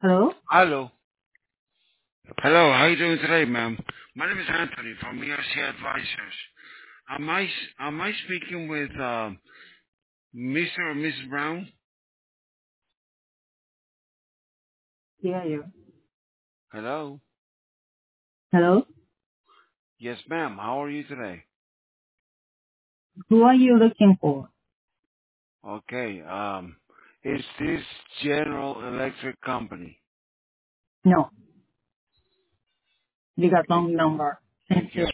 Hello? Hello. Hello, how you doing today, ma'am? My name is Anthony from ERC Advisors. Am I speaking with Mr. or Mrs. Brown? Yeah, yeah. Hello? Hello? Yes, ma'am. How are you today? Who are you looking for? Okay, is this General Electric Company? No, you got Okay, wrong number. thank Thank you. you.